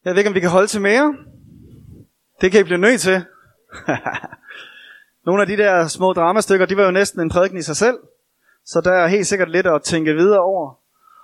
Jeg ved ikke, om vi kan holde til mere. Det kan I blive nødt til. Nogle af de der små dramastykker, de var jo næsten en prædiken i sig selv. Så der er helt sikkert lidt at tænke videre over.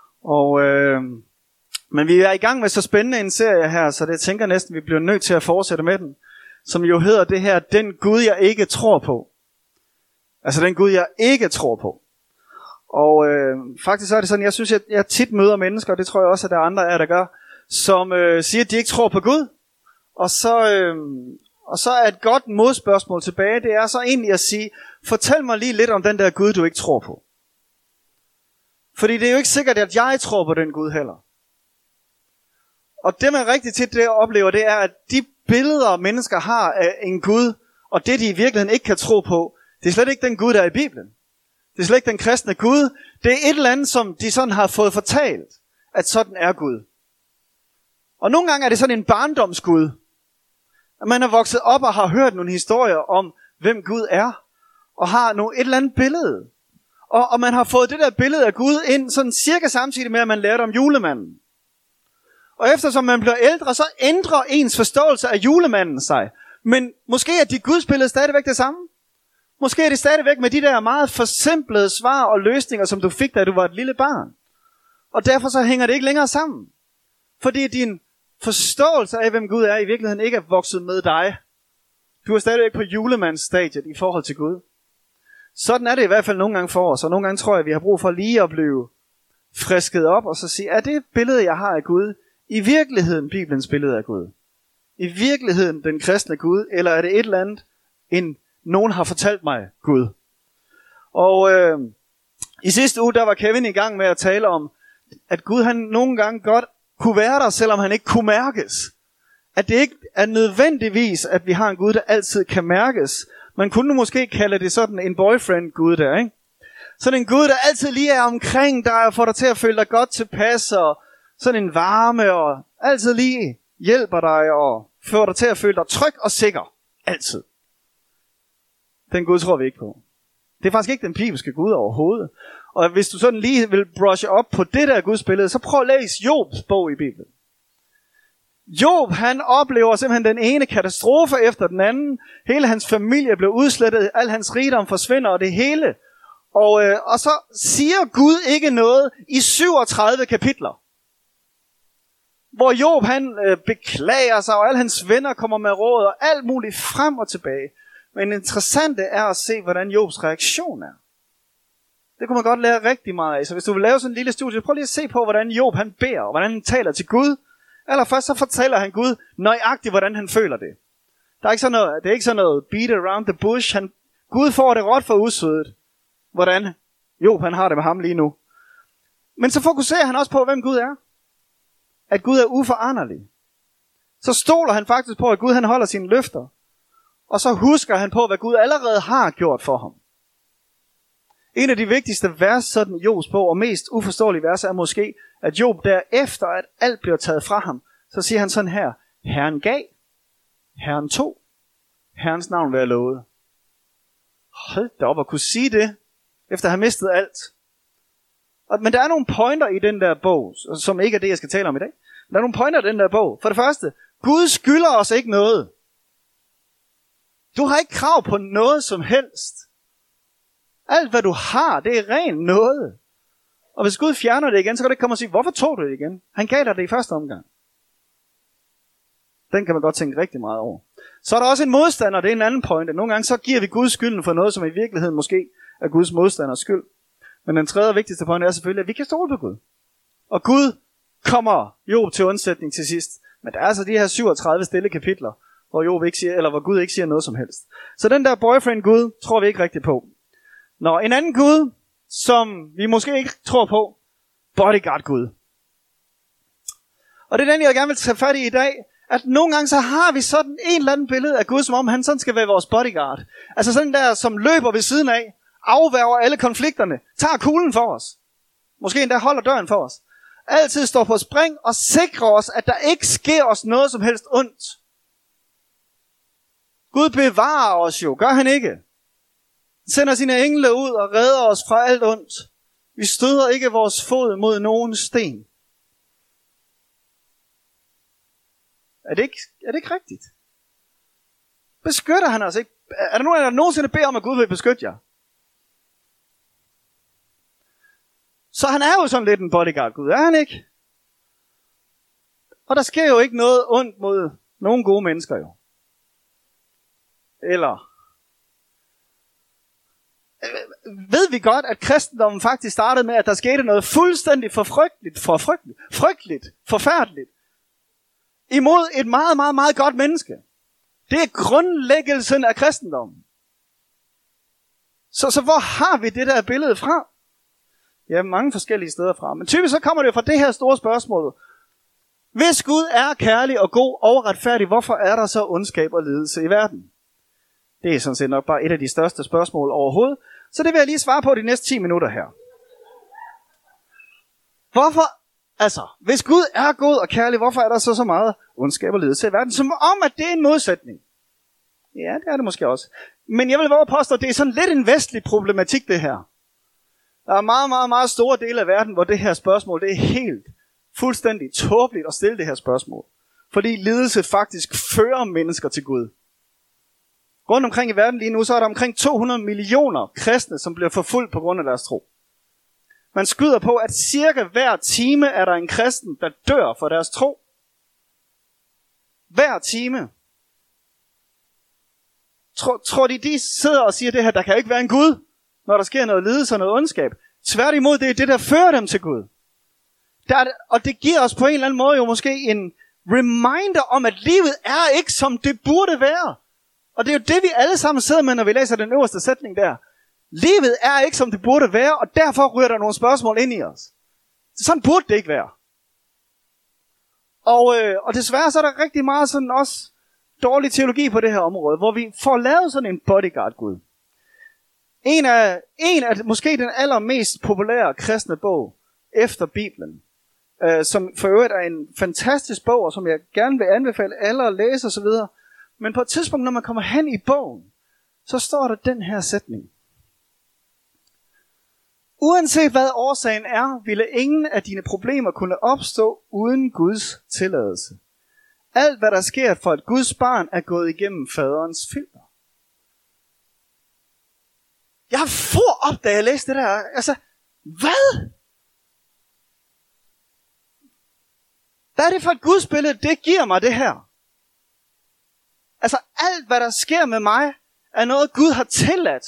Men vi er i gang med så spændende en serie her, så det tænker næsten, vi bliver nødt til at fortsætte med den. Som jo hedder det her, den Gud, jeg ikke tror på. Altså den Gud, jeg ikke tror på. Og faktisk så er det sådan, jeg synes, jeg tit møder mennesker, og det tror jeg også, at der er andre af jer, der gør, som siger, at de ikke tror på Gud. Og så er et godt modspørgsmål tilbage, det er så egentlig at sige, fortæl mig lige lidt om den der Gud, du ikke tror på. Fordi det er jo ikke sikkert, at jeg tror på den Gud heller. Og det man rigtig tit det oplever, det er, at de billeder, mennesker har af en Gud, og det de i virkeligheden ikke kan tro på, det er slet ikke den Gud, der er i Bibelen. Det er slet ikke den kristne Gud. Det er et eller andet, som de sådan har fået fortalt, at sådan er Gud. Og nogle gange er det sådan en barndomsgud. At man er vokset op og har hørt nogle historier om, hvem Gud er. Og har et eller andet billede. Og man har fået det der billede af Gud ind sådan cirka samtidig med, at man lærte om julemanden. Og eftersom man bliver ældre, så ændrer ens forståelse af julemanden sig. Men måske er dit gudsbillede stadigvæk det samme. Måske er det stadigvæk med de der meget forsimplede svar og løsninger, som du fik, da du var et lille barn. Og derfor så hænger det ikke længere sammen. Fordi din forståelse af, hvem Gud er, i virkeligheden ikke er vokset med dig. Du er stadigvæk på julemandsstadiet i forhold til Gud. Sådan er det i hvert fald nogle gange for os. Og nogle gange tror jeg, at vi har brug for lige at blive frisket op og så sige, er det billede, jeg har af Gud, i virkeligheden Bibelens billede af Gud? I virkeligheden den kristne Gud? Eller er det et eller andet, nogen har fortalt mig Gud? Og i sidste uge, der var Kevin i gang med at tale om, at Gud han nogle gange godt kunne være der, selvom han ikke kunne mærkes. At det ikke er nødvendigvis, at vi har en Gud, der altid kan mærkes. Man kunne måske kalde det sådan en boyfriend-Gud der, ikke? Sådan en Gud, der altid lige er omkring dig og får dig til at føle dig godt tilpas, og sådan en varme, og altid lige hjælper dig og får dig til at føle dig tryg og sikker. Altid. Den Gud tror vi ikke på. Det er faktisk ikke den bibelske Gud overhovedet. Og hvis du sådan lige vil brushe op på det der Guds billede, så prøv at læse Jobs bog i Bibelen. Job, han oplever simpelthen den ene katastrofe efter den anden. Hele hans familie blev udslettet, al hans rigdom forsvinder og det hele. Og så siger Gud ikke noget i 37 kapitler. Hvor Job han beklager sig, og alle hans venner kommer med råd, og alt muligt frem og tilbage. Men interessant er at se, hvordan Jobs reaktion er. Det kunne man godt lære rigtig meget af. Så hvis du vil lave sådan en lille studie, prøv lige at se på, hvordan Job han beder, og hvordan han taler til Gud. Allerførst så fortæller han Gud nøjagtigt, hvordan han føler det. Det er ikke sådan noget beat around the bush. Gud får det råt for usødet, hvordan Job han har det med ham lige nu. Men så fokuserer han også på, hvem Gud er. At Gud er uforanderlig. Så stoler han faktisk på, at Gud han holder sine løfter. Og så husker han på, hvad Gud allerede har gjort for ham. En af de vigtigste vers, sådan Jobs bog, og mest uforståelige vers, er måske, at Job derefter, at alt bliver taget fra ham, så siger han sådan her, Herren gav, Herren tog, Herrens navn være lovet. Hold da op at kunne sige det, efter at have mistet alt. Men der er nogle pointer i den der bog, som ikke er det, jeg skal tale om i dag. Der er nogle pointer i den der bog. For det første, Gud skylder os ikke noget. Du har ikke krav på noget som helst. Alt hvad du har, det er ren noget. Og hvis Gud fjerner det igen, så kan du ikke komme og sige, hvorfor tog du det igen? Han gav dig det i første omgang. Den kan man godt tænke rigtig meget over. Så er der også en modstander, det er en anden pointe. Nogle gange så giver vi Gud skylden for noget, som i virkeligheden måske er Guds modstanders skyld. Men den tredje og vigtigste pointe er selvfølgelig, at vi kan stole på Gud. Og Gud kommer Job til undsætning til sidst. Men der er altså de her 37 stille kapitler, hvor Gud ikke siger noget som helst. Så den der boyfriend Gud tror vi ikke rigtig på. Nå, en anden Gud, som vi måske ikke tror på, bodyguard Gud. Og det er den, jeg gerne vil tage fat i dag, at nogle gange så har vi sådan en eller anden billede af Gud, som om han sådan skal være vores bodyguard. Altså sådan der, som løber ved siden af, afværger alle konflikterne, tager kuglen for os. Måske endda holder døren for os. Altid står på spring og sikrer os, at der ikke sker os noget som helst ondt. Gud bevarer os jo, gør han ikke? Sender sine engle ud og redder os fra alt ondt. Vi støder ikke vores fod mod nogen sten. Er det ikke rigtigt? Beskytter han os ikke? Er der nogen, der nogensinde beder om, at Gud vil beskytte jer? Så han er jo sådan lidt en bodyguard, Gud, er han ikke? Og der sker jo ikke noget ondt mod nogen gode mennesker jo. Eller ved vi godt, at kristendommen faktisk startede med, at der skete noget fuldstændig frygteligt, forfærdeligt, imod et meget, meget, meget godt menneske. Det er grundlæggelsen af kristendommen. Så hvor har vi det der billede fra? Ja, mange forskellige steder fra. Men typisk så kommer det fra det her store spørgsmål. Hvis Gud er kærlig og god og retfærdig, hvorfor er der så ondskab og lidelse i verden? Det er sådan set nok bare et af de største spørgsmål overhovedet. Så det vil jeg lige svare på de næste 10 minutter her. Hvorfor? Altså, hvis Gud er god og kærlig, hvorfor er der så meget ondskab og lidelse i verden? Som om, at det er en modsætning. Ja, det er det måske også. Men jeg vil våge påstå, at det er sådan lidt en vestlig problematik, det her. Der er meget, meget, meget store dele af verden, hvor det her spørgsmål, det er helt fuldstændig tåbeligt at stille det her spørgsmål. Fordi lidelse faktisk fører mennesker til Gud. Rundt omkring i verden lige nu, så er der omkring 200 millioner kristne, som bliver forfulgt på grund af deres tro. Man skyder på, at cirka hver time er der en kristen, der dør for deres tro. Hver time. Tror de sidder og siger det her, der kan ikke være en Gud, når der sker noget lidelse og noget ondskab. Tværtimod, det er det, der fører dem til Gud. Og det giver os på en eller anden måde jo måske en reminder om, at livet er ikke som det burde være. Og det er jo det, vi alle sammen sidder med, når vi læser den øverste sætning der. Livet er ikke som det burde være, og derfor ryger der nogle spørgsmål ind i os. Sådan burde det ikke være. Og desværre så er der rigtig meget sådan også dårlig teologi på det her område, hvor vi får lavet sådan en bodyguard-Gud. En af måske den allermest populære kristne bog efter Bibelen, som for øvrigt er en fantastisk bog, og som jeg gerne vil anbefale alle at læse osv. Men på et tidspunkt, når man kommer hen i bogen, så står der den her sætning. Uanset hvad årsagen er, ville ingen af dine problemer kunne opstå uden Guds tilladelse. Alt hvad der sker for et Guds barn er gået igennem faderens filter. Jeg får op, da jeg læste det der. Altså, hvad? Hvad er det for et gudsbillede, det giver mig det her? Altså, alt hvad der sker med mig, er noget Gud har tilladt.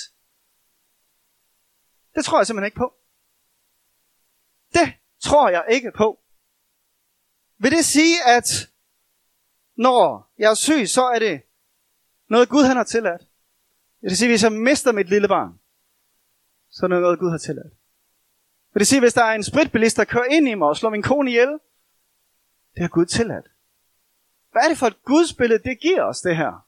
Det tror jeg simpelthen ikke på. Det tror jeg ikke på. Vil det sige, at når jeg er syg, så er det noget Gud han har tilladt? Vil det sige, hvis jeg mister mit lille barn, så er det noget Gud har tilladt? Vil det sige, hvis der er en spritbilist, der kører ind i mig og slår min kone ihjel, det har Gud tilladt? Hvad er det for et gudsbillede, det giver os, det her?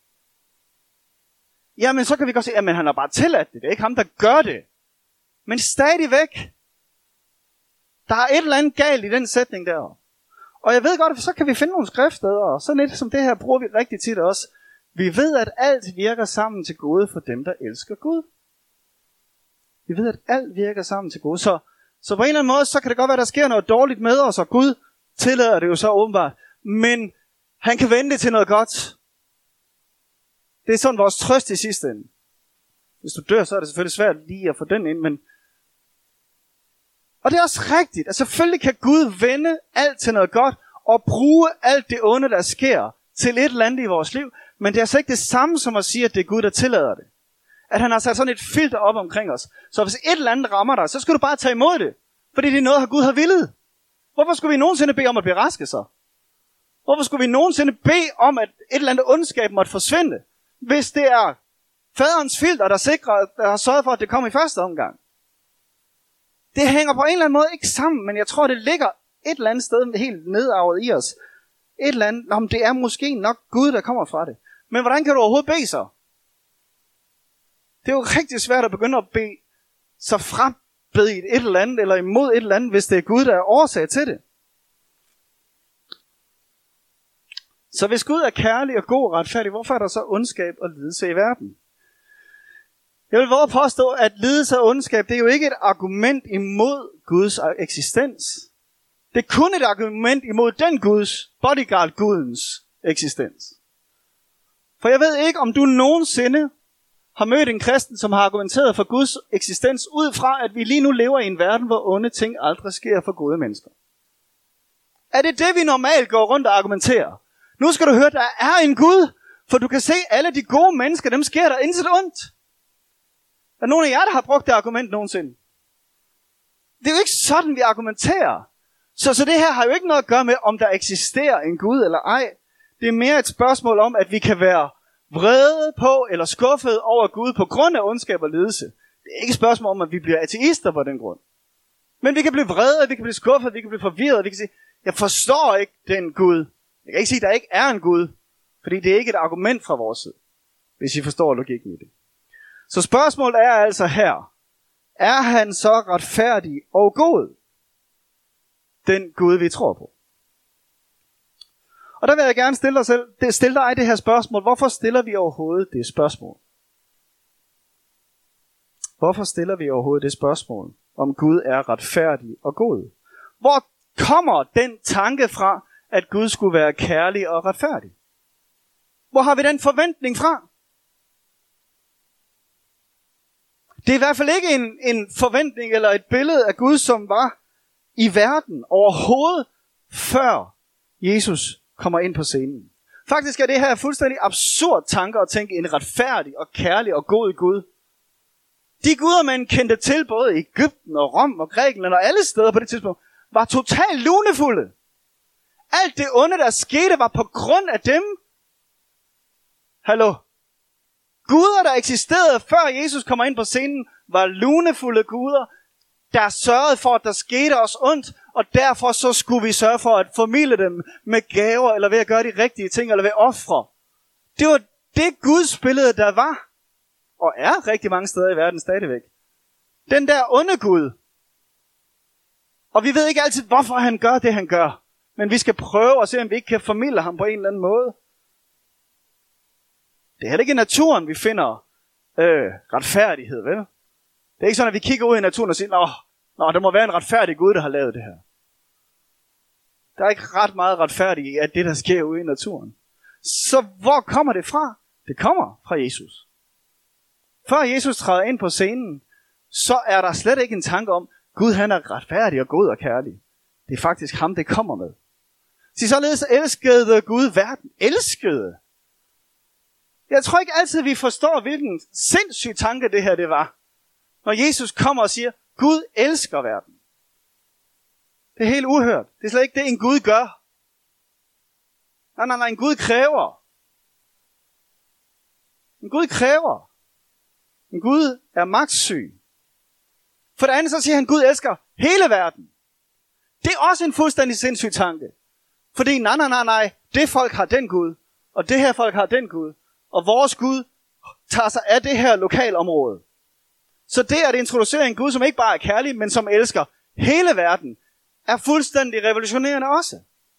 Jamen, så kan vi godt sige, at han har bare tilladt det. Det er ikke ham, der gør det. Men stadigvæk, der er et eller andet galt i den sætning der. Og jeg ved godt, så kan vi finde nogle skriftsteder, og sådan et som det her bruger vi rigtig tit også. Vi ved, at alt virker sammen til gode for dem, der elsker Gud. Vi ved, at alt virker sammen til gode. Så på en eller anden måde, så kan det godt være, der sker noget dårligt med os, og Gud tillader det jo så åbenbart. Men han kan vende det til noget godt. Det er sådan vores trøst i sidste ende. Hvis du dør, så er det selvfølgelig svært lige at få den ind, men... Og det er også rigtigt, at selvfølgelig kan Gud vende alt til noget godt, og bruge alt det onde, der sker, til et eller andet i vores liv. Men det er altså ikke det samme som at sige, at det er Gud, der tillader det. At han har sat sådan et filter op omkring os. Så hvis et eller andet rammer dig, så skal du bare tage imod det. Fordi det er noget, Gud har villet. Hvorfor skulle vi nogensinde bede om at blive raske så? Hvorfor skulle vi nogensinde bede om, at et eller andet ondskab måtte forsvinde? Hvis det er faderens filter, der sikrer, der har sørget for, at det kommer i første omgang. Det hænger på en eller anden måde ikke sammen, men jeg tror, det ligger et eller andet sted helt nedarvet i os. Et eller andet, om det er måske nok Gud, der kommer fra det. Men hvordan kan du overhovedet bede så? Det er jo rigtig svært at begynde at bede sig frembede et eller andet, eller imod et eller andet, hvis det er Gud, der er årsag til det. Så hvis Gud er kærlig og god og retfærdig, hvorfor er der så ondskab og lidelse i verden? Jeg vil våge at påstå, at lidelse og ondskab, det er jo ikke et argument imod Guds eksistens. Det er kun et argument imod den Guds, bodyguard-Gudens eksistens. For jeg ved ikke, om du nogensinde har mødt en kristen, som har argumenteret for Guds eksistens, ud fra, at vi lige nu lever i en verden, hvor onde ting aldrig sker for gode mennesker. Er det det, vi normalt går rundt og argumenterer? Nu skal du høre, der er en Gud, for du kan se, alle de gode mennesker, dem sker der intet ondt. Er nogen af jer, der har brugt det argument nogensinde? Det er jo ikke sådan, vi argumenterer. Så det her har jo ikke noget at gøre med, om der eksisterer en Gud eller ej. Det er mere et spørgsmål om, at vi kan være vrede på eller skuffet over Gud på grund af ondskab og lidelse. Det er ikke et spørgsmål om, at vi bliver ateister på den grund. Men vi kan blive vrede, vi kan blive skuffet, vi kan blive forvirret, vi kan sige, jeg forstår ikke den Gud. Jeg kan ikke sige, at der ikke er en Gud, fordi det er ikke et argument fra vores side, hvis I forstår logikken i det. Så spørgsmålet er altså her, er han så retfærdig og god? Den Gud, vi tror på. Og der vil jeg gerne stille dig det her spørgsmål. Hvorfor stiller vi overhovedet det spørgsmål? Hvorfor stiller vi overhovedet det spørgsmål, om Gud er retfærdig og god? Hvor kommer den tanke fra, at Gud skulle være kærlig og retfærdig? Hvor har vi den forventning fra? Det er i hvert fald ikke en forventning eller et billede af Gud, som var i verden overhovedet, før Jesus kommer ind på scenen. Faktisk er det her fuldstændig absurd tanke at tænke en retfærdig og kærlig og god Gud. De guder, man kendte til både i Egypten og Rom og Grækenland og alle steder på det tidspunkt, var totalt lunefulde. Alt det onde, der skete, var på grund af dem. Hallo? Guder, der eksisterede før Jesus kommer ind på scenen, var lunefulde guder, der sørgede for, at der skete os ondt, og derfor så skulle vi sørge for at formidle dem med gaver, eller ved at gøre de rigtige ting, eller ved ofre. Det var det Guds billede, der var, og er rigtig mange steder i verden stadigvæk. Den der onde Gud. Og vi ved ikke altid, hvorfor han gør det, han gør. Men vi skal prøve at se, om vi ikke kan formidle ham på en eller anden måde. Det er heller ikke i naturen, vi finder retfærdighed, vel? Det er ikke sådan, at vi kigger ud i naturen og siger, Nå, der må være en retfærdig Gud, der har lavet det her. Der er ikke ret meget retfærdigt i, at det, der sker ude i naturen. Så hvor kommer det fra? Det kommer fra Jesus. Før Jesus træder ind på scenen, så er der slet ikke en tanke om, Gud han er retfærdig og god og kærlig. Det er faktisk ham, det kommer med. Så således elskede Gud verden. Elskede. Jeg tror ikke altid, vi forstår, hvilken sindssyg tanke det her det var. Når Jesus kommer og siger, Gud elsker verden. Det er helt uhørt. Det er slet ikke det, en Gud gør. Nej, en Gud kræver. En Gud kræver. En Gud er magtsyg. For det andet så siger han, Gud elsker hele verden. Det er også en fuldstændig sindssyg tanke. Fordi nej, det folk har den Gud, og det her folk har den Gud, og vores Gud tager sig af det her lokalområde. Så det at introducere en Gud, som ikke bare er kærlig, men som elsker hele verden, er fuldstændig revolutionerende også.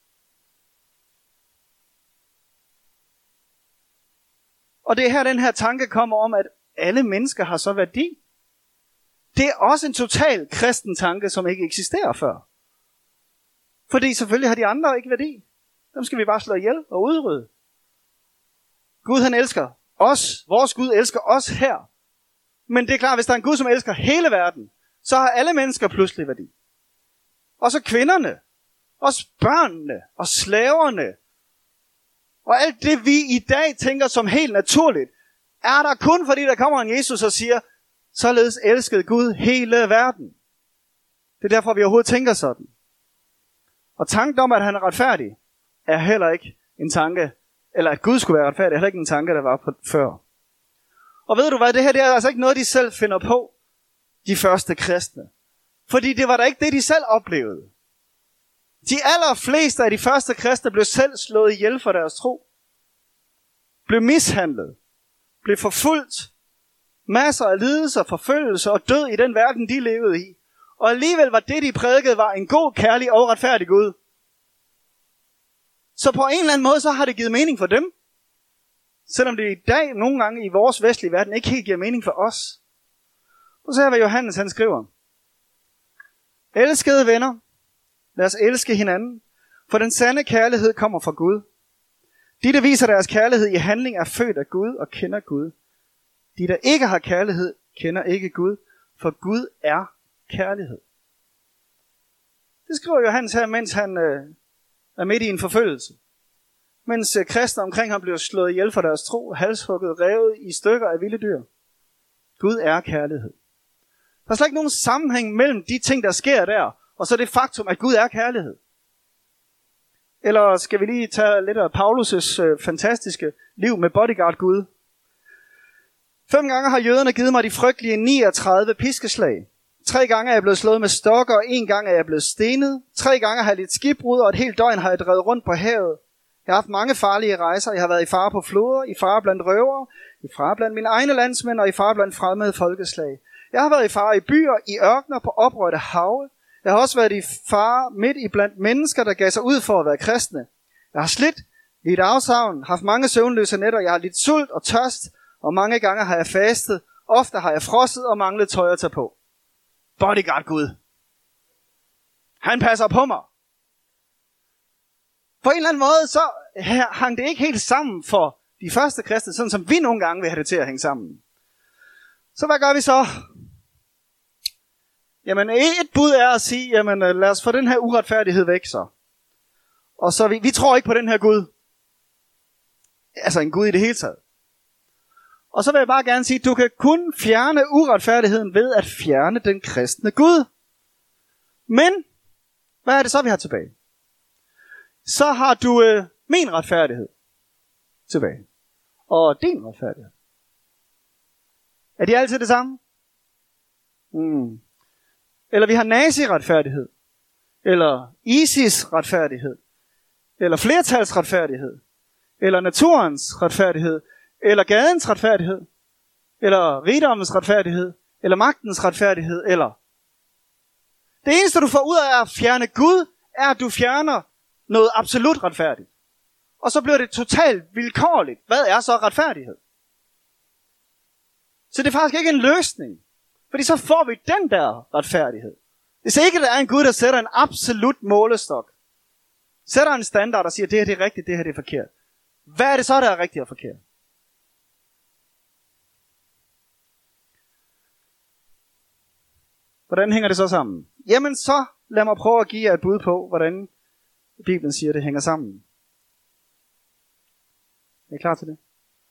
Og det er her, den her tanke kommer om, at alle mennesker har så værdi. Det er også en total kristen tanke, som ikke eksisterer før. Fordi selvfølgelig har de andre ikke værdi. Dem skal vi bare slå ihjel og udrydde. Gud han elsker os. Vores Gud elsker os her. Men det er klart, hvis der er en Gud, som elsker hele verden, så har alle mennesker pludselig værdi. Også kvinderne, også børnene og slaverne. Og alt det, vi i dag tænker som helt naturligt, er der kun fordi, der kommer en Jesus og siger, således elskede Gud hele verden. Det er derfor, vi overhovedet tænker sådan. Og tanken om, at han er retfærdig, er heller ikke en tanke, eller at Gud skulle være retfærdig, er heller ikke en tanke, der var på før. Og ved du hvad, det her det er altså ikke noget, de selv finder på, de første kristne. Fordi det var da ikke det, de selv oplevede. De allerfleste af de første kristne blev selv slået ihjel for deres tro. Blev mishandlet. Blev forfulgt. Masser af lidelser, forfølgelse og død i den verden, de levede i. Og alligevel var det, de prædikede, var en god, kærlig og retfærdig Gud. Så på en eller anden måde, så har det givet mening for dem. Selvom det i dag, nogle gange i vores vestlige verden, ikke helt giver mening for os. Og så her, hvad Johannes han skriver. Elskede venner, lad os elske hinanden, for den sande kærlighed kommer fra Gud. De, der viser deres kærlighed i handling, er født af Gud og kender Gud. De, der ikke har kærlighed, kender ikke Gud, for Gud er kærlighed. Det skriver Johannes her, mens han er midt i en forfølgelse. Mens kristne omkring ham bliver slået ihjel for deres tro, halshugget, revet i stykker af vilde dyr. Gud er kærlighed. Der er slet ikke nogen sammenhæng mellem de ting, der sker der, og så det faktum, at Gud er kærlighed. Eller skal vi lige tage lidt af Paulus' fantastiske liv med bodyguard Gud. 5 gange har jøderne givet mig de frygtelige 39 piskeslag. 3 gange er jeg blevet slået med stokker, og 1 gang er jeg blevet stenet. 3 gange har jeg lidt skibbrud, og et helt døgn har jeg drevet rundt på havet. Jeg har haft mange farlige rejser. Jeg har været i fare på floder, i fare blandt røvere, i fare blandt mine egne landsmænd og i fare blandt fremmede folkeslag. Jeg har været i fare i byer, i ørkener, på oprørte have. Jeg har også været i fare midt i blandt mennesker, der gav sig ud for at være kristne. Jeg har slidt, lidt afsavn, haft mange søvnløse nætter. Jeg har lidt sult og tørst, og mange gange har jeg fastet. Ofte har jeg frosset og manglet tøj at tage på. Bodyguard Gud. Han passer på mig. På en eller anden måde, så hang det ikke helt sammen for de første kristne, sådan som vi nogle gange vil have det til at hænge sammen. Så hvad gør vi så? Jamen, et bud er at sige, jamen lad os få den her uretfærdighed væk så. Og så vi tror ikke på den her Gud. Altså en Gud i det hele taget. Og så vil jeg bare gerne sige, du kan kun fjerne uretfærdigheden ved at fjerne den kristne Gud. Men, hvad er det så, vi har tilbage? Så har du min retfærdighed tilbage. Og din retfærdighed. Er de altid det samme? Eller vi har nazi-retfærdighed. Eller ISIS-retfærdighed. Eller flertalsretfærdighed. Eller naturens retfærdighed. Eller gadens retfærdighed. Eller rigdommens retfærdighed. Eller magtens retfærdighed. Eller det eneste du får ud af at fjerne Gud, er at du fjerner noget absolut retfærdigt. Og så bliver det totalt vilkårligt. Hvad er så retfærdighed? Så det er faktisk ikke en løsning. Fordi så får vi den der retfærdighed. Hvis ikke der er en Gud, der sætter en absolut målestok, sætter en standard og siger, det her det er rigtigt, det her det er forkert. Hvad er det så, der er rigtigt og forkert? Hvordan hænger det så sammen? Jamen så lad mig prøve at give jer et bud på, hvordan Bibelen siger, det hænger sammen. Er I klar til det?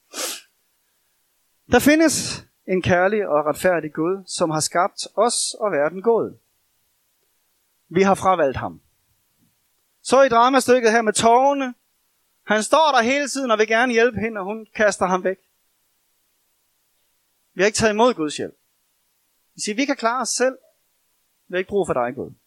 Der findes en kærlig og retfærdig Gud, som har skabt os og verden god. Vi har fravalgt ham. Så i dramastykket her med tårerne. Han står der hele tiden og vil gerne hjælpe hende, og hun kaster ham væk. Vi har ikke taget imod Guds hjælp. Vi siger, vi kan klare os selv. Vi har ikke brug for dig, Gud.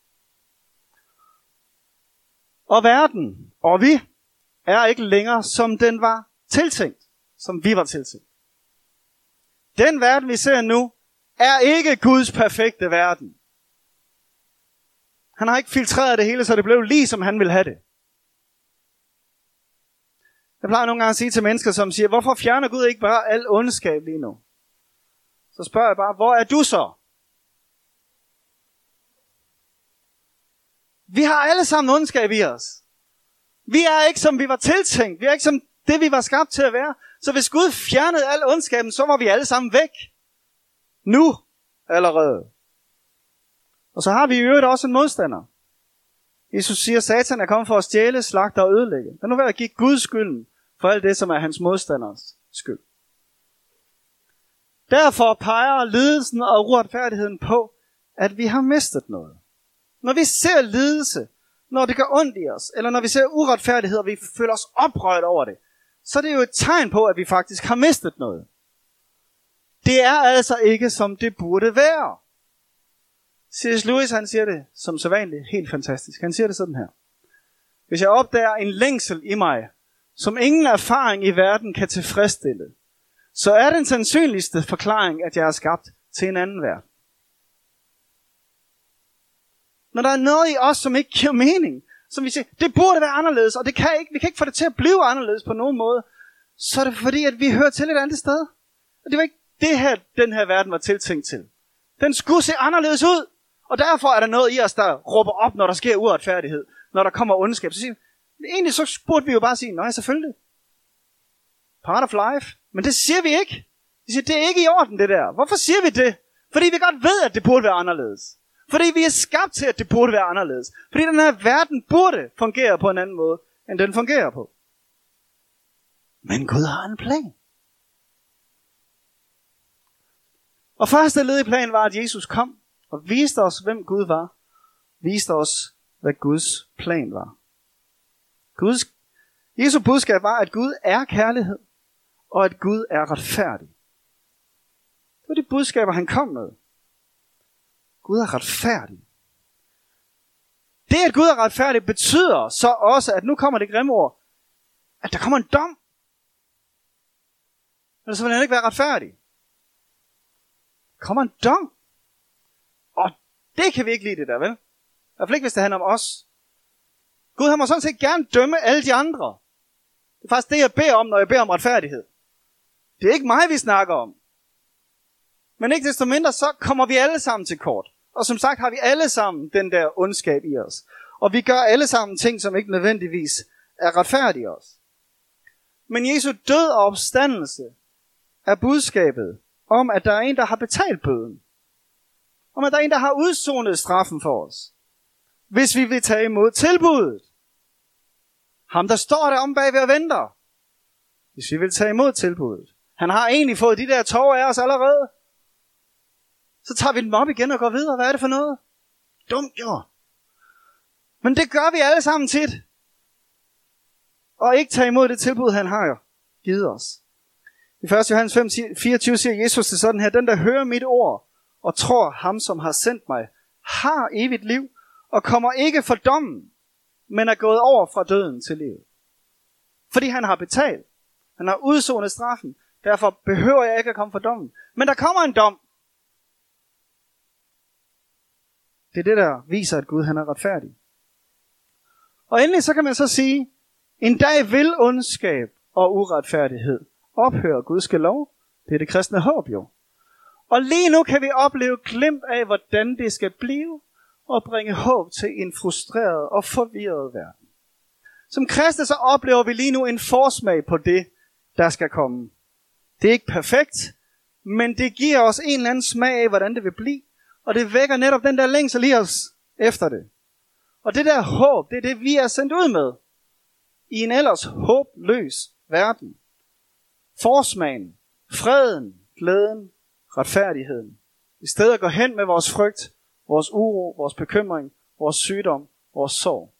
Og verden og vi er ikke længere, som den var tiltænkt. Som vi var tiltænkt. Den verden, vi ser nu, er ikke Guds perfekte verden. Han har ikke filtreret det hele, så det blev lige, som han ville have det. Jeg plejer nogle gange at sige til mennesker, som siger, hvorfor fjerner Gud ikke bare al ondskab lige nu? Så spørger jeg bare, hvor er du så? Vi har alle sammen ondskab i os. Vi er ikke, som vi var tiltænkt. Vi er ikke, som det, vi var skabt til at være. Så hvis Gud fjernede al ondskaben, så var vi alle sammen væk. Nu allerede. Og så har vi i øvrigt også en modstander. Jesus siger, at Satan er kommet for at stjæle, slagte og ødelægge. Men nu vil jeg give Gud skylden for alt det, som er hans modstanders skyld. Derfor peger lidelsen og uretfærdigheden på, at vi har mistet noget. Når vi ser lidelse, når det gør ondt i os, eller når vi ser uretfærdighed, og vi føler os oprørt over det, så er det jo et tegn på, at vi faktisk har mistet noget. Det er altså ikke, som det burde være. C.S. Lewis, han siger det som sædvanligt helt fantastisk. Han siger det sådan her. Hvis jeg opdager en længsel i mig, som ingen erfaring i verden kan tilfredsstille, så er den sandsynligste forklaring, at jeg er skabt til en anden verden. Når der er noget i os, som ikke giver mening, som vi siger, det burde være anderledes, og vi kan ikke få det til at blive anderledes på nogen måde, så er det fordi, at vi hører til et andet sted. Og det var ikke det her, den her verden var tiltænkt til. Den skulle se anderledes ud, og derfor er der noget i os, der råber op, når der sker uretfærdighed, når der kommer ondskab. Så siger vi, egentlig så burde vi jo bare sige, nej, selvfølgelig. Part of life. Men det siger vi ikke. Vi siger, det er ikke i orden det der. Hvorfor siger vi det? Fordi vi godt ved, at det burde være anderledes. Fordi vi er skabt til, at det burde være anderledes. Fordi den her verden burde fungere på en anden måde, end den fungerer på. Men Gud har en plan. Og første led i planen var, at Jesus kom og viste os, hvem Gud var. Viste os, hvad Guds plan var. Jesu budskab var, at Gud er kærlighed, og at Gud er retfærdig. Det var de budskaber, han kom med. Gud er retfærdig. Det, at Gud er retfærdig, betyder så også, at nu kommer det grimme ord, at der kommer en dom. Ellers vil han ikke være retfærdig. Der kommer en dom. Og det kan vi ikke lide det der, vel? I hvert fald ikke, hvis det handler om os. Gud, han må sådan set gerne dømme alle de andre. Det er faktisk det, jeg beder om, når jeg beder om retfærdighed. Det er ikke mig, vi snakker om. Men ikke desto mindre, så kommer vi alle sammen til kort. Og som sagt har vi alle sammen den der ondskab i os. Og vi gør alle sammen ting, som ikke nødvendigvis er retfærdige os. Men Jesu død og opstandelse er budskabet om, at der er en, der har betalt bøden. Om, at der er en, der har udsonet straffen for os. Hvis vi vil tage imod tilbuddet. Ham, der står der om bagved og venter. Hvis vi vil tage imod tilbuddet. Han har egentlig fået de der tårer af os allerede. Så tager vi dem op igen og går videre. Hvad er det for noget? Dumt gjort. Men det gør vi alle sammen tit. Og ikke tage imod det tilbud, han har givet os. I 1. Johannes 5:24 siger Jesus det sådan her: den, der hører mit ord og tror ham, som har sendt mig, har evigt liv og kommer ikke for dommen, men er gået over fra døden til livet. Fordi han har betalt. Han har udsonet straffen. Derfor behøver jeg ikke at komme for dommen. Men der kommer en dom. Det er det, der viser, at Gud han er retfærdig. Og endelig så kan man så sige, en dag vil ondskab og uretfærdighed ophøre. Gud skal lov. Det er det kristne håb jo. Og lige nu kan vi opleve glimt af, hvordan det skal blive, og bringe håb til en frustreret og forvirret verden. Som kristne så oplever vi lige nu en forsmag på det, der skal komme. Det er ikke perfekt, men det giver os en eller anden smag af, hvordan det vil blive. Og det vækker netop den der længsel i os efter det. Og det der håb, det er det, vi er sendt ud med. I en ellers håbløs verden. Forsmagen, freden, glæden, retfærdigheden. I stedet at gå hen med vores frygt, vores uro, vores bekymring, vores sygdom, vores sorg.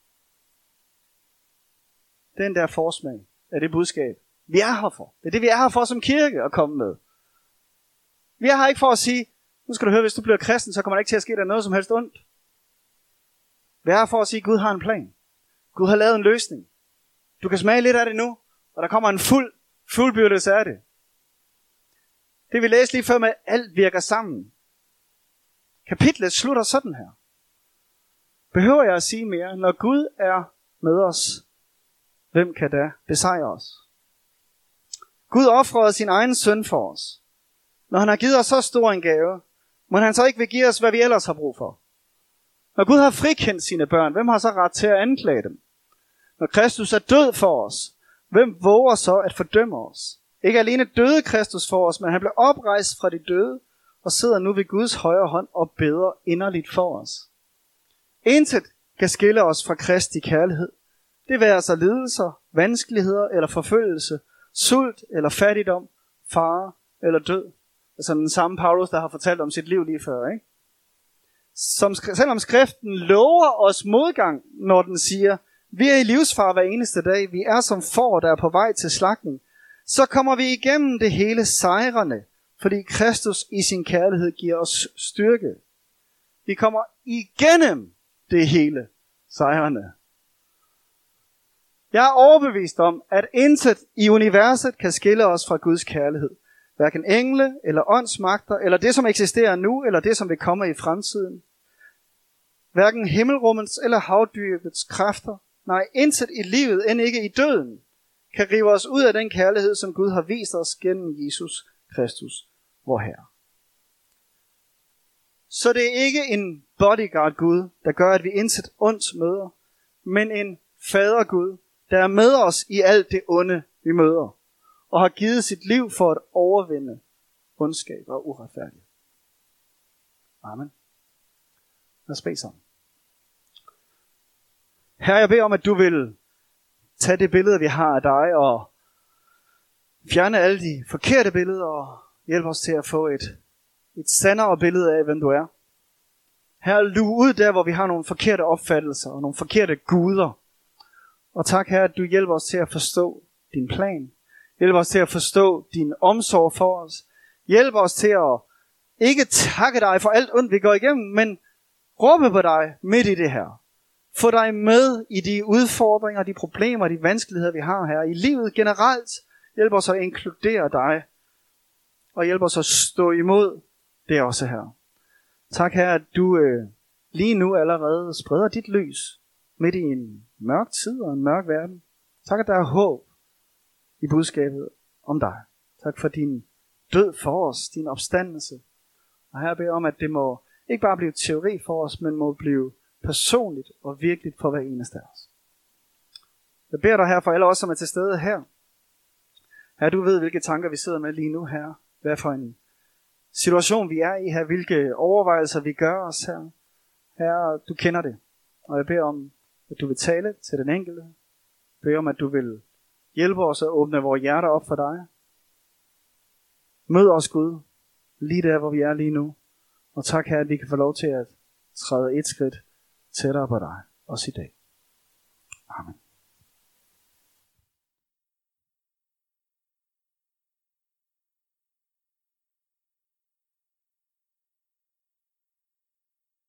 Den der forsmag er det budskab, vi er her for. Det er det, vi er her for som kirke at komme med. Vi er her ikke for at sige, nu skal du høre, hvis du bliver kristen, så kommer der ikke til at ske der noget som helst ondt. Vi er her for at sige, at Gud har en plan. Gud har lavet en løsning. Du kan smage lidt af det nu, og der kommer en fuldbyrdelse af det. Det vi læste lige før med, alt virker sammen. Kapitlet slutter sådan her. Behøver jeg at sige mere? Når Gud er med os, hvem kan da besejre os? Gud ofrede sin egen søn for os. Når han har givet os så stor en gave, må han så ikke vil give os, hvad vi ellers har brug for? Når Gud har frikendt sine børn, hvem har så ret til at anklage dem? Når Kristus er død for os, hvem våger så at fordømme os? Ikke alene døde Kristus for os, men han blev oprejst fra de døde, og sidder nu ved Guds højre hånd og beder inderligt for os. Intet kan skille os fra Kristi kærlighed. Det være så lidelser, vanskeligheder eller forfølgelse, sult eller fattigdom, fare eller død. Altså den samme Paulus, der har fortalt om sit liv lige før, ikke? Selvom skriften lover os modgang, når den siger, vi er i livsfare hver eneste dag, vi er som får, der er på vej til slagtning, så kommer vi igennem det hele sejrende, fordi Kristus i sin kærlighed giver os styrke. Vi kommer igennem det hele sejrende. Jeg er overbevist om, at intet i universet kan skille os fra Guds kærlighed. Hverken engle eller åndsmagter, eller det som eksisterer nu, eller det som vil komme i fremtiden. Hverken himmelrummets eller havdybets kræfter. Nej, intet i livet, end ikke i døden, kan rive os ud af den kærlighed, som Gud har vist os gennem Jesus Kristus, vor Herre. Så det er ikke en bodyguard Gud, der gør, at vi intet ondt møder, men en fader Gud, der er med os i alt det onde, vi møder. og har givet sit liv for at overvinde ondskab og uretfærdighed. Amen. Lad os bede sammen. Herre, jeg beder om, at du vil tage det billede, vi har af dig, og fjerne alle de forkerte billeder, og hjælpe os til at få et sandere billede af, hvem du er. Herre, luge ud der, hvor vi har nogle forkerte opfattelser, og nogle forkerte guder. Og tak, Herre, at du hjælper os til at forstå din plan. Hjælper os til at forstå din omsorg for os. Hjælper os til at ikke takke dig for alt ondt, vi går igennem, men råbe på dig midt i det her. Få dig med i de udfordringer, de problemer, de vanskeligheder, vi har her i livet generelt. Hjælp os at inkludere dig, og hjælp os at stå imod det også her. Tak, Herre, at du lige nu allerede spreder dit lys midt i en mørk tid og en mørk verden. Tak, at der er håb i budskabet om dig. Tak for din død for os, din opstandelse. Og her beder jeg om, at det må ikke bare blive teori for os, men må blive personligt og virkeligt for hver eneste af os. Jeg beder dig her for alle os, som er til stede her. Herre, du ved, hvilke tanker vi sidder med lige nu her. Hvad for en situation vi er i her, hvilke overvejelser vi gør os her. Herre, du kender det. Og jeg beder om, at du vil tale til den enkelte. Jeg beder om, at du vil hjælpe os at åbne vores hjerter op for dig. Mød os, Gud, lige der, hvor vi er lige nu. Og tak, Herre, at vi kan få lov til at træde et skridt tættere på dig, også i dag. Amen.